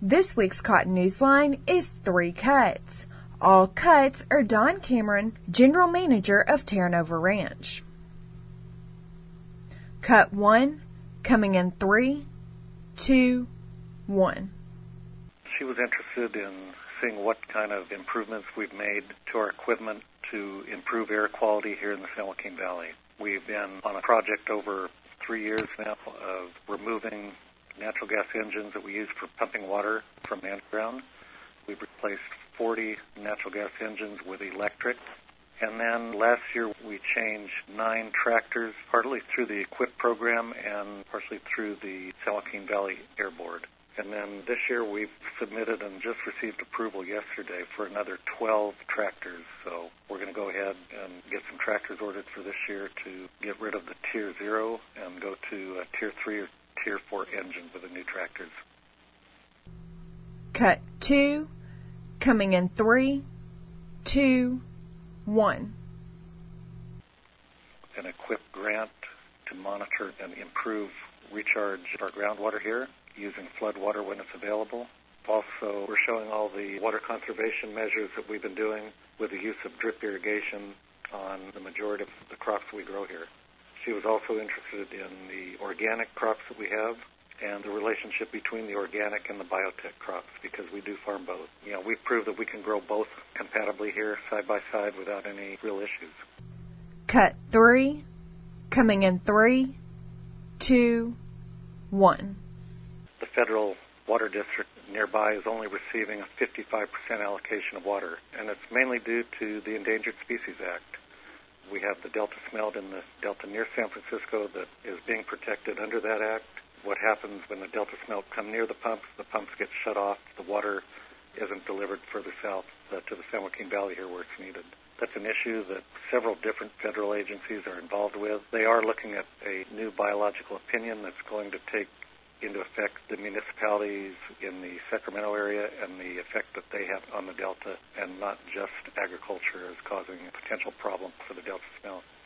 This week's Cotton Newsline is 3 cuts. All cuts are Don Cameron, General Manager of Terra Nova Ranch. Cut 1, coming in 3, 2, 1. She was interested in seeing what kind of improvements we've made to our equipment to improve air quality here in the San Joaquin Valley. We've been on a project over 3 years now of removing natural gas engines that we use for pumping water from the underground. We've replaced 40 natural gas engines with electric. And then last year we changed 9 tractors, partly through the EQIP program and partially through the San Joaquin Valley Air Board. And then this year we've submitted and just received approval yesterday for another 12 tractors. So we're going to go ahead and get some tractors ordered for this year to get rid of the Tier 0 and go to a Tier 3 or Tier 4 engine with the new tractors. Cut 2, coming in 3, 2, 1. An EQIP grant to monitor and improve recharge our groundwater here, using flood water when it's available. Also, we're showing all the water conservation measures that we've been doing with the use of drip irrigation on the majority of the crops we grow here. She was also interested in the organic crops that we have and the relationship between the organic and the biotech crops, because we do farm both. You know, we've proved that we can grow both compatibly here, side by side, without any real issues. Cut 3, coming in 3, 2, 1. The federal water district nearby is only receiving a 55% allocation of water, and it's mainly due to the Endangered Species Act. We have the Delta smelt in the Delta near San Francisco that is being protected under that act. What happens when the Delta smelt come near the pumps get shut off, the water isn't delivered further south to the San Joaquin Valley here where it's needed. That's an issue that several different federal agencies are involved with. They are looking at a new biological opinion that's going to take into effect the municipalities in the Sacramento area and the effect that they have on the Delta, and not just agriculture as causing a potential problem for the Delta smelt.